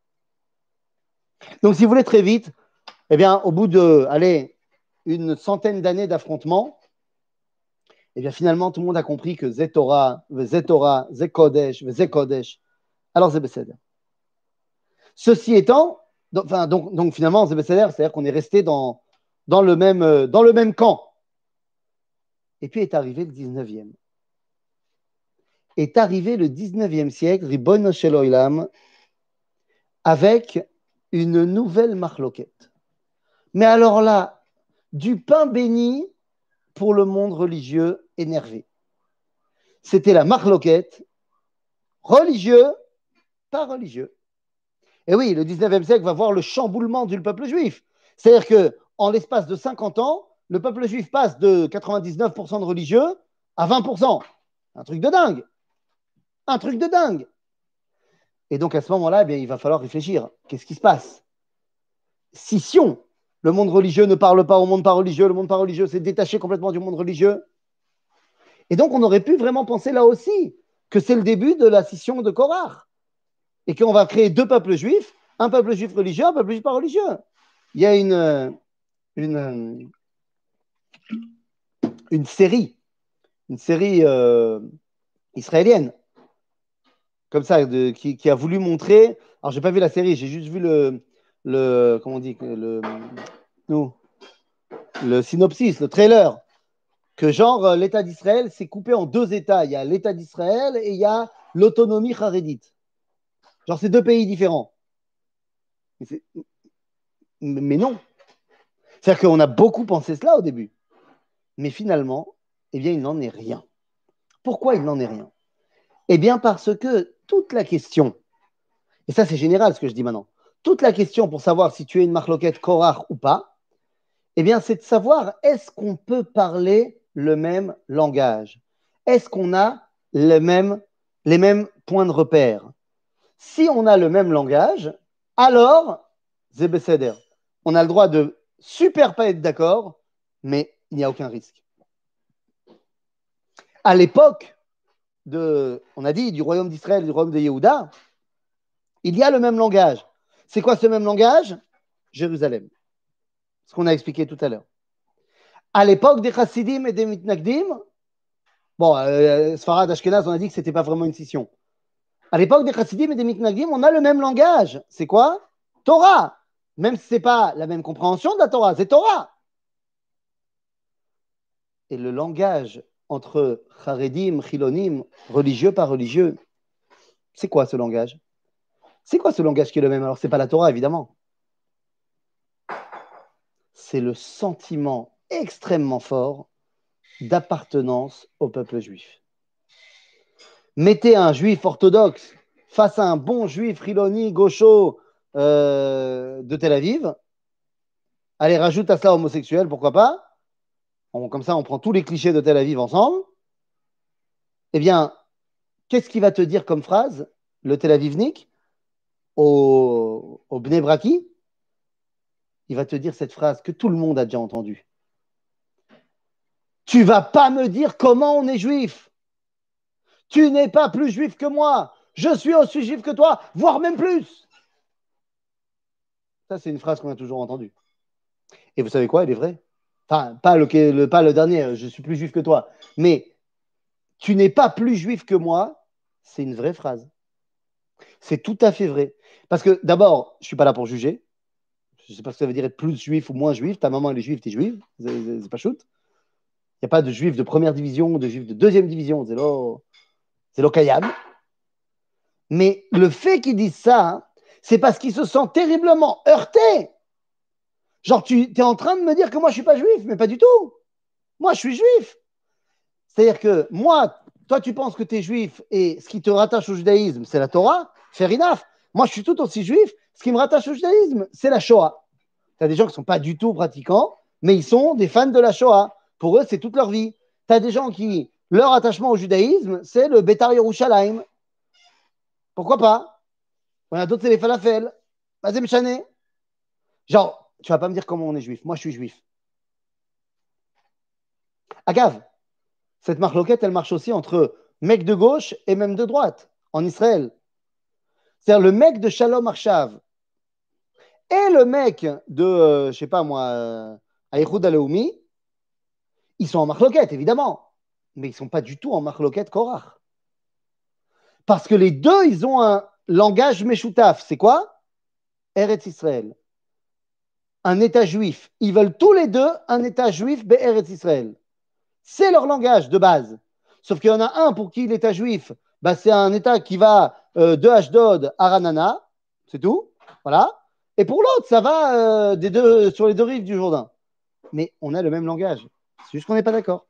[SPEAKER 1] Donc, si vous voulez très vite, eh bien, au bout de, allez, une centaine d'années d'affrontements, eh bien, finalement, tout le monde a compris que Zé Torah, Zé Torah, Zé Kodesh, Zé Kodesh, alors Zé Besséder. Ceci étant, donc, enfin, donc, donc finalement, Zé Besséder, c'est-à-dire qu'on est resté dans, dans, le même, euh, dans le même camp. Et puis est arrivé le dix-neuvième. Est arrivé le dix-neuvième siècle, Ribon Shel Olam, avec une nouvelle marloquette. Mais alors là, du pain béni pour le monde religieux énervé. C'était la marloquette religieux, pas religieux. Et oui, le dix-neuvième siècle va voir le chamboulement du peuple juif. C'est-à-dire qu'en l'espace de cinquante ans, le peuple juif passe de quatre-vingt-dix-neuf pour cent de religieux à vingt pour cent. Un truc de dingue. Un truc de dingue. Et donc à ce moment-là, eh bien, il va falloir réfléchir. Qu'est-ce qui se passe? Scission. Le monde religieux ne parle pas au monde pas religieux. Le monde pas religieux s'est détaché complètement du monde religieux. Et donc on aurait pu vraiment penser là aussi que c'est le début de la scission de Korach. Et qu'on va créer deux peuples juifs, un peuple juif religieux, un peuple juif pas religieux. Il y a une, une, une série, une série euh, israélienne, comme ça, de, qui, qui a voulu montrer. Alors, j'ai pas vu la série, j'ai juste vu le, le comment on dit, le, nous, le synopsis, le trailer, que genre l'État d'Israël s'est coupé en deux États. Il y a l'État d'Israël et il y a l'autonomie charédite. Genre, c'est deux pays différents. Mais, mais non. C'est-à-dire qu'on a beaucoup pensé cela au début. Mais finalement, eh bien, il n'en est rien. Pourquoi il n'en est rien? Eh bien, parce que toute la question, et ça c'est général ce que je dis maintenant, toute la question pour savoir si tu es une marloquette Korach ou pas, eh bien, c'est de savoir est-ce qu'on peut parler le même langage? Est-ce qu'on a le même, les mêmes points de repère? Si on a le même langage, alors, Zé Besséder, on a le droit de super pas être d'accord, mais il n'y a aucun risque. À l'époque, de, on a dit, du royaume d'Israël, du royaume de Yehuda, il y a le même langage. C'est quoi ce même langage? Jérusalem. Ce qu'on a expliqué tout à l'heure. À l'époque des Chassidim et des Mitnagdim, bon, euh, Sfarad, Ashkenaz, on a dit que ce n'était pas vraiment une scission. À l'époque des Chassidim et des Mitnagdim, on a le même langage. C'est quoi? Torah. Même si ce n'est pas la même compréhension de la Torah, c'est Torah. Et le langage entre Charedim, Chilonim, religieux par religieux, c'est quoi ce langage? C'est quoi ce langage qui est le même? Alors, ce n'est pas la Torah, évidemment. C'est le sentiment extrêmement fort d'appartenance au peuple juif. Mettez un juif orthodoxe face à un bon juif riloni, gaucho euh, de Tel Aviv. Allez, rajoute à ça homosexuel, pourquoi pas? On, comme ça, on prend tous les clichés de Tel Aviv ensemble. Eh bien, qu'est-ce qu'il va te dire comme phrase, le Tel Avivnik, au, au Bnei Braki? Il va te dire cette phrase que tout le monde a déjà entendue. Tu vas pas me dire comment on est juif. Tu n'es pas plus juif que moi. Je suis aussi juif que toi, voire même plus. Ça, c'est une phrase qu'on a toujours entendue. Et vous savez quoi, elle est vraie. Enfin, pas le, le, pas le dernier, je suis plus juif que toi. Mais tu n'es pas plus juif que moi, c'est une vraie phrase. C'est tout à fait vrai. Parce que d'abord, je ne suis pas là pour juger. Je ne sais pas ce que ça veut dire être plus juif ou moins juif. Ta maman, elle est juive, tu es juive. C'est pas shoot. Il n'y a pas de juif de première division, de juif de deuxième division. C'est lo, c'est lo kayam. Mais le fait qu'ils disent ça, hein, c'est parce qu'ils se sentent terriblement heurtés. Genre, tu es en train de me dire que moi, je ne suis pas juif, mais pas du tout. Moi, je suis juif. C'est-à-dire que moi, toi, tu penses que tu es juif et ce qui te rattache au judaïsme, c'est la Torah, fair enough. Moi, je suis tout aussi juif. Ce qui me rattache au judaïsme, c'est la Shoah. Tu as des gens qui ne sont pas du tout pratiquants, mais ils sont des fans de la Shoah. Pour eux, c'est toute leur vie. Tu as des gens qui, leur attachement au judaïsme, c'est le Betar Yerushalayim. Pourquoi pas? On a d'autres, c'est les falafels. Mazem Chané. Genre, tu vas pas me dire comment on est juif. Moi, je suis juif. Agave, cette marloquette, elle marche aussi entre mec de gauche et même de droite en Israël. C'est-à-dire le mec de Shalom Arshav et le mec de, euh, je sais pas moi, euh, Aïchoud Aleoumi, ils sont en marloquette, évidemment, mais ils sont pas du tout en marloquette Korach. Parce que les deux, ils ont un langage meshoutaf. C'est quoi? Eretz Israël. Un État juif. Ils veulent tous les deux un État juif Be'eretz Israël. C'est leur langage de base. Sauf qu'il y en a un pour qui l'État juif, bah, c'est un État qui va euh, de Ashdod à Ranana, c'est tout. Voilà. Et pour l'autre, ça va euh, des deux, sur les deux rives du Jourdain. Mais on a le même langage. C'est juste qu'on n'est pas d'accord.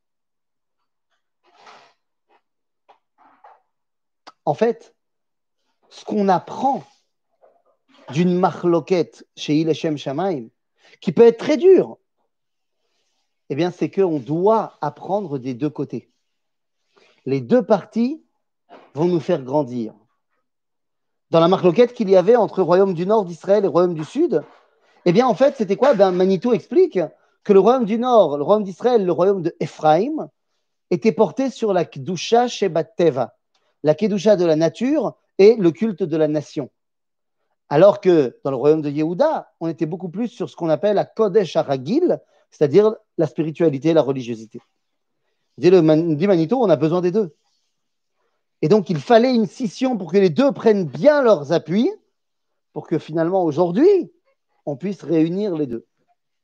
[SPEAKER 1] En fait, ce qu'on apprend d'une marloquette chez Ileshem Shamaim, qui peut être très dure, eh bien, c'est qu'on doit apprendre des deux côtés. Les deux parties vont nous faire grandir. Dans la marloquette qu'il y avait entre le royaume du nord d'Israël et le royaume du sud, eh bien, en fait, c'était quoi? Ben, Manitou explique que le royaume du nord, le royaume d'Israël, le royaume de Ephraïm, était porté sur la Kedusha Shebat Teva, la Kedusha de la nature et le culte de la nation. Alors que dans le royaume de Yehuda, on était beaucoup plus sur ce qu'on appelle la Kodesh Haragil, c'est-à-dire la spiritualité et la religiosité. Dit, le, dit Manitou, on a besoin des deux. Et donc, il fallait une scission pour que les deux prennent bien leurs appuis, pour que finalement, aujourd'hui, on puisse réunir les deux.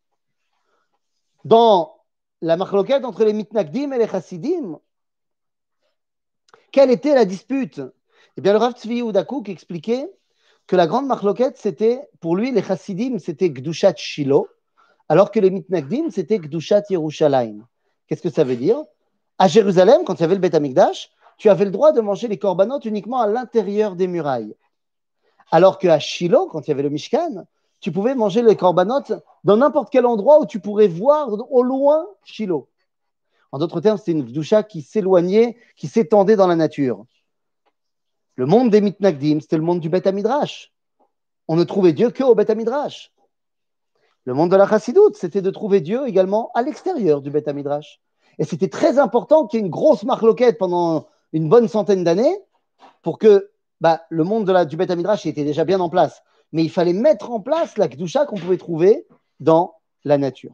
[SPEAKER 1] Dans la marloquette entre les mitnagdim et les chassidim, quelle était la dispute? Eh bien, le Rav Tzvi Yehuda Kook expliquait que la grande marloquette, c'était, pour lui, les chassidim, c'était Gdushat Shilo, alors que les mitnagdim, c'était Gdushat Yerushalayim. Qu'est-ce que ça veut dire? À Jérusalem, quand il y avait le Beth Amikdash, tu avais le droit de manger les corbanotes uniquement à l'intérieur des murailles. Alors qu'à Shiloh, quand il y avait le Mishkan, tu pouvais manger les corbanotes dans n'importe quel endroit où tu pourrais voir au loin Shiloh. En d'autres termes, c'était une Gdusha qui s'éloignait, qui s'étendait dans la nature. Le monde des Mitnagdim, c'était le monde du Beth Amidrash. On ne trouvait Dieu qu'au Beth Amidrash. Le monde de la Chassidoute, c'était de trouver Dieu également à l'extérieur du Beth Amidrash. Et c'était très important qu'il y ait une grosse marloquette pendant une bonne centaine d'années pour que bah, le monde de la, du Beth Amidrash était déjà bien en place. Mais il fallait mettre en place la Kedusha qu'on pouvait trouver dans la nature.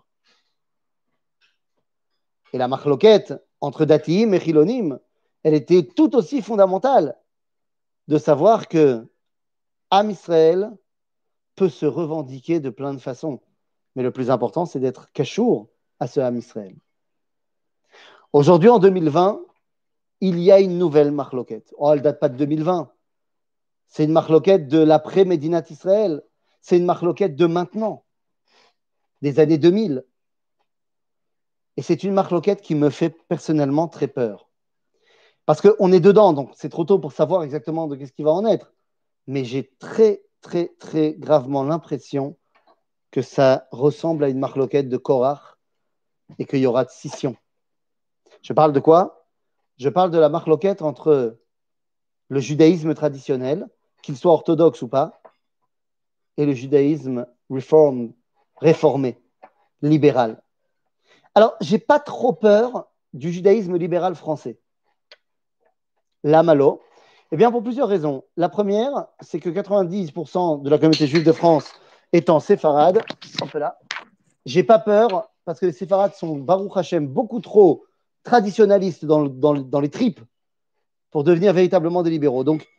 [SPEAKER 1] Et la marloquette entre Datiim et Chilonim, elle était tout aussi fondamentale de savoir que Am Israël peut se revendiquer de plein de façons. Mais le plus important, c'est d'être kashour à ce Am Israël. Aujourd'hui, en deux mille vingt, il y a une nouvelle marloquette. Oh, elle ne date pas de deux mille vingt. C'est une marloquette de l'après-Médinat Israël. C'est une marloquette de maintenant, des années deux mille. Et c'est une marloquette qui me fait personnellement très peur. Parce qu'on est dedans, donc c'est trop tôt pour savoir exactement de ce qui va en être. Mais j'ai très, très, très gravement l'impression que ça ressemble à une marloquette de Korach et qu'il y aura de scission. Je parle de quoi? Je parle de la marloquette entre le judaïsme traditionnel, qu'il soit orthodoxe ou pas, et le judaïsme reform, réformé, libéral. Alors, je n'ai pas trop peur du judaïsme libéral français. La malo, eh bien pour plusieurs raisons. La première, c'est que quatre-vingt-dix pour cent de la communauté juive de France étant séfarade, un peu là, j'ai pas peur parce que les séfarades sont, Baruch Hashem, beaucoup trop traditionnalistes dans, dans, dans les tripes pour devenir véritablement des libéraux. Donc,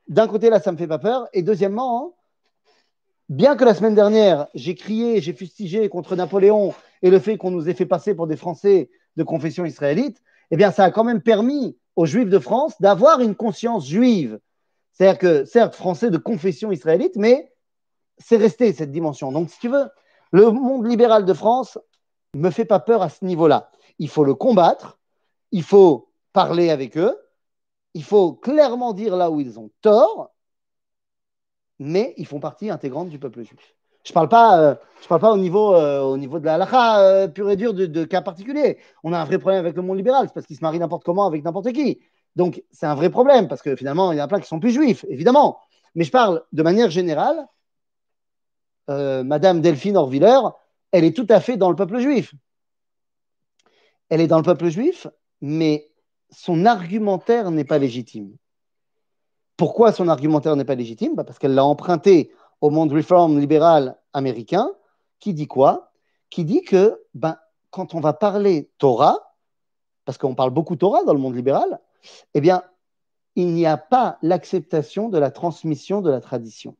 [SPEAKER 1] d'un côté, là, ça ne me fait pas peur. Et deuxièmement, hein, bien que la semaine dernière, j'ai crié, j'ai fustigé contre Napoléon et le fait qu'on nous ait fait passer pour des Français de confession israélite, eh bien, ça a quand même permis aux Juifs de France d'avoir une conscience juive. C'est-à-dire que, certes, Français de confession israélite, mais c'est resté cette dimension. Donc, si tu veux, le monde libéral de France ne me fait pas peur à ce niveau-là. Il faut le combattre, il faut parler avec eux, il faut clairement dire là où ils ont tort, mais ils font partie intégrante du peuple juif. Je ne parle pas, euh, je parle pas au, niveau, euh, au niveau de la halakha euh, pur et dur de, de cas particuliers. On a un vrai problème avec le monde libéral, c'est parce qu'ils se marient n'importe comment avec n'importe qui. Donc, c'est un vrai problème, parce que finalement, il y en a plein qui sont plus juifs, évidemment. Mais je parle de manière générale, euh, Madame Delphine Orviller, elle est tout à fait dans le peuple juif. Elle est dans le peuple juif, mais son argumentaire n'est pas légitime. Pourquoi son argumentaire n'est pas légitime? Bah parce qu'elle l'a emprunté au monde réforme libéral américain, qui dit quoi? Qui dit que ben, quand on va parler Torah, parce qu'on parle beaucoup Torah dans le monde libéral, eh bien, il n'y a pas l'acceptation de la transmission de la tradition.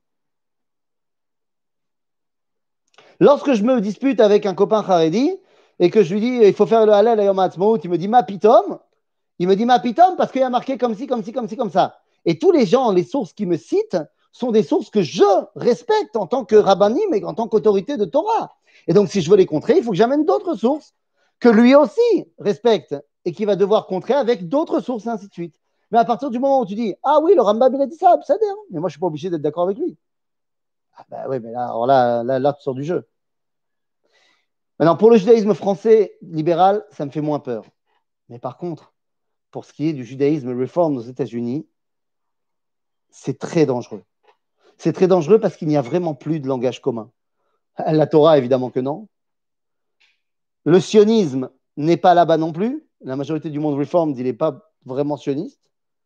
[SPEAKER 1] Lorsque je me dispute avec un copain Haredi et que je lui dis il faut faire le Hallel à Yom HaAtzmaut, il me dit ma pitom, il me dit ma pitom parce qu'il y a marqué comme ci, comme ci, comme ci, comme ça. Et tous les gens, les sources qui me citent, sont des sources que je respecte en tant que rabbinim et en tant qu'autorité de Torah. Et donc, si je veux les contrer, il faut que j'amène d'autres sources que lui aussi respecte et qui va devoir contrer avec d'autres sources, et ainsi de suite. Mais à partir du moment où tu dis ah oui, le Rambam il a dit ça, ça dire, mais moi je ne suis pas obligé d'être d'accord avec lui. Ah ben oui, mais là, alors là, là, là, tu sors du jeu. Maintenant, pour le judaïsme français libéral, ça me fait moins peur. Mais par contre, pour ce qui est du judaïsme réforme aux États-Unis, c'est très dangereux. C'est très dangereux parce qu'il n'y a vraiment plus de langage commun. La Torah, évidemment que non. Le sionisme n'est pas là-bas non plus. La majorité du monde réforme, il n'est pas vraiment sioniste.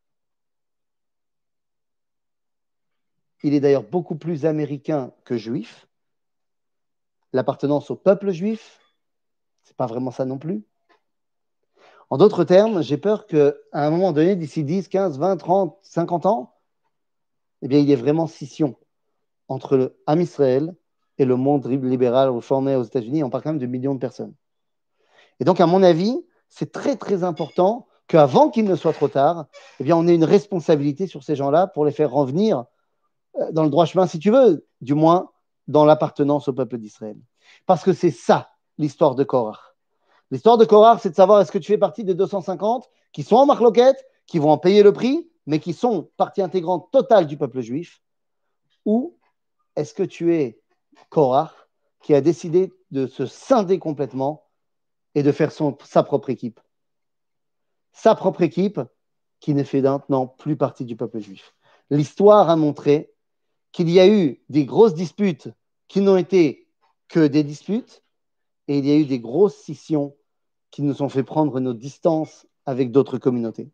[SPEAKER 1] Il est d'ailleurs beaucoup plus américain que juif. L'appartenance au peuple juif, ce n'est pas vraiment ça non plus. En d'autres termes, j'ai peur qu'à un moment donné, d'ici dix, quinze, vingt, trente, cinquante ans, eh bien, il y ait vraiment scission entre le Ham Israël et le monde libéral réformé aux États-Unis. On parle quand même de millions de personnes. Et donc, à mon avis, c'est très, très important qu'avant qu'il ne soit trop tard, eh bien, on ait une responsabilité sur ces gens-là pour les faire revenir dans le droit chemin, si tu veux, du moins dans l'appartenance au peuple d'Israël. Parce que c'est ça, l'histoire de Korach. L'histoire de Korach, c'est de savoir est-ce que tu fais partie des deux cent cinquante qui sont en marloquette, qui vont en payer le prix, mais qui sont partie intégrante totale du peuple juif, ou est-ce que tu es Korach qui a décidé de se scinder complètement et de faire son, sa propre équipe. Sa propre équipe qui ne fait maintenant plus partie du peuple juif. L'histoire a montré qu'il y a eu des grosses disputes qui n'ont été que des disputes et il y a eu des grosses scissions qui nous ont fait prendre nos distances avec d'autres communautés.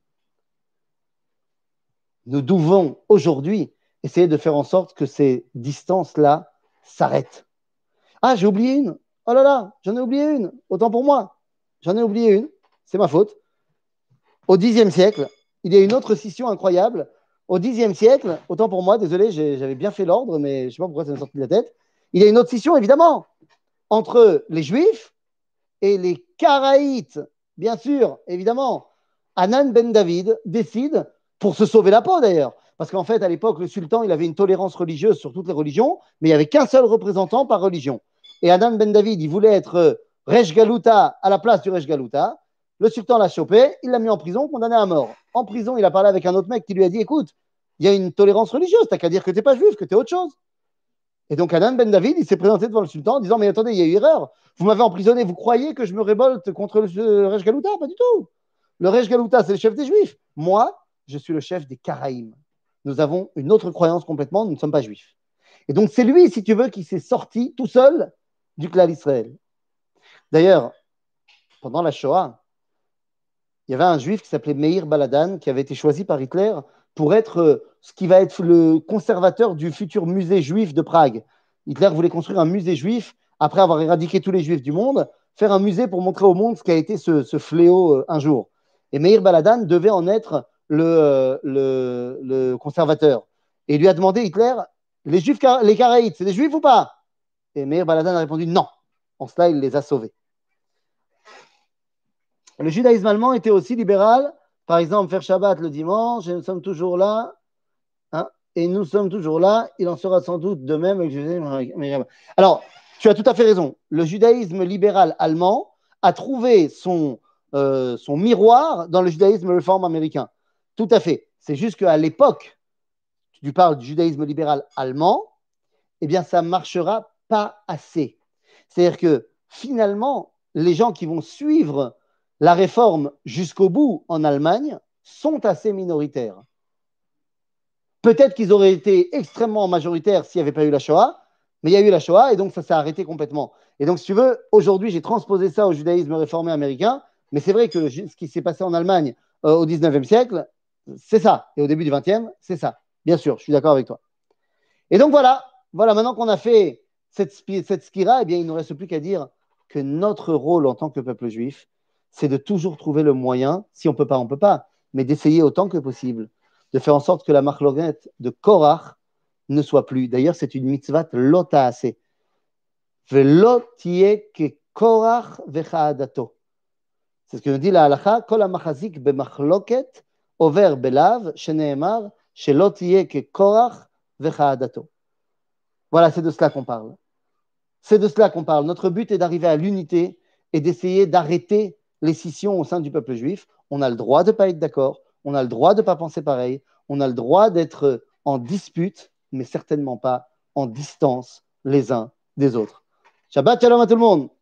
[SPEAKER 1] Nous devons aujourd'hui essayer de faire en sorte que ces distances-là s'arrêtent. Ah, j'ai oublié une. Oh là là, j'en ai oublié une. Autant pour moi. J'en ai oublié une. C'est ma faute. Au Xe siècle, il y a une autre scission incroyable. Au Xe siècle, autant pour moi, désolé, j'avais bien fait l'ordre, mais je ne sais pas pourquoi ça m'est sorti de la tête. Il y a une autre scission, évidemment, entre les Juifs et les Karaïtes. Bien sûr, évidemment. Hanan ben David décide, pour se sauver la peau d'ailleurs, parce qu'en fait, à l'époque, le sultan, il avait une tolérance religieuse sur toutes les religions, mais il n'y avait qu'un seul représentant par religion. Et Hanan ben David, il voulait être Resh Galuta à la place du Resh Galuta. Le sultan l'a chopé, il l'a mis en prison, condamné à mort. En prison, il a parlé avec un autre mec qui lui a dit écoute, il y a une tolérance religieuse, t'as qu'à dire que t'es pas juif, que t'es autre chose. Et donc Hanan ben David, il s'est présenté devant le sultan en disant mais attendez, il y a eu erreur. Vous m'avez emprisonné, vous croyez que je me révolte contre le Resh Galuta? Pas du tout. Le Resh Galuta, c'est le chef des juifs. Moi, je suis le chef des Karaïm. Nous avons une autre croyance complètement, nous ne sommes pas juifs. Et donc c'est lui, si tu veux, qui s'est sorti tout seul du clan d'Israël. D'ailleurs, pendant la Shoah, il y avait un juif qui s'appelait Meir Baladan qui avait été choisi par Hitler pour être ce qui va être le conservateur du futur musée juif de Prague. Hitler voulait construire un musée juif après avoir éradiqué tous les juifs du monde, faire un musée pour montrer au monde ce qu'a été ce, ce fléau un jour. Et Meir Baladan devait en être le, le, le conservateur. Et il lui a demandé, Hitler, les Juifs, les Karaïtes, c'est des Juifs ou pas? Et Meir Baladan a répondu non. En cela, il les a sauvés. Le judaïsme allemand était aussi libéral. Par exemple, faire Shabbat le dimanche, et nous sommes toujours là. Hein, et nous sommes toujours là. Il en sera sans doute de même avec le judaïsme. Alors, tu as tout à fait raison. Le judaïsme libéral allemand a trouvé son, euh, son miroir dans le judaïsme réforme américain. Tout à fait. C'est juste qu'à l'époque, tu parles du judaïsme libéral allemand, eh bien, ça ne marchera pas assez. C'est-à-dire que finalement, les gens qui vont suivre la réforme jusqu'au bout en Allemagne sont assez minoritaires. Peut-être qu'ils auraient été extrêmement majoritaires s'il n'y avait pas eu la Shoah, mais il y a eu la Shoah et donc ça s'est arrêté complètement. Et donc, si tu veux, aujourd'hui, j'ai transposé ça au judaïsme réformé américain, mais c'est vrai que ce qui s'est passé en Allemagne euh, au dix-neuvième siècle, c'est ça. Et au début du vingtième, c'est ça. Bien sûr, je suis d'accord avec toi. Et donc voilà, voilà, maintenant qu'on a fait cette, cette skira, eh bien, il ne nous reste plus qu'à dire que notre rôle en tant que peuple juif, c'est de toujours trouver le moyen, si on ne peut pas, on ne peut pas, mais d'essayer autant que possible, de faire en sorte que la marloquet de Korach ne soit plus. D'ailleurs, c'est une mitzvah lotaase. Velo tiye ke Korach vechadato. C'est ce que nous dit la halacha, kol hamachazik bemachloket over belav, sheneemar, shelo tiye ke Korach vechadato. Voilà, c'est de cela qu'on parle. C'est de cela qu'on parle. Notre but est d'arriver à l'unité et d'essayer d'arrêter les scissions au sein du peuple juif. On a le droit de ne pas être d'accord, on a le droit de ne pas penser pareil, on a le droit d'être en dispute, mais certainement pas en distance les uns des autres. Shabbat shalom à tout le monde.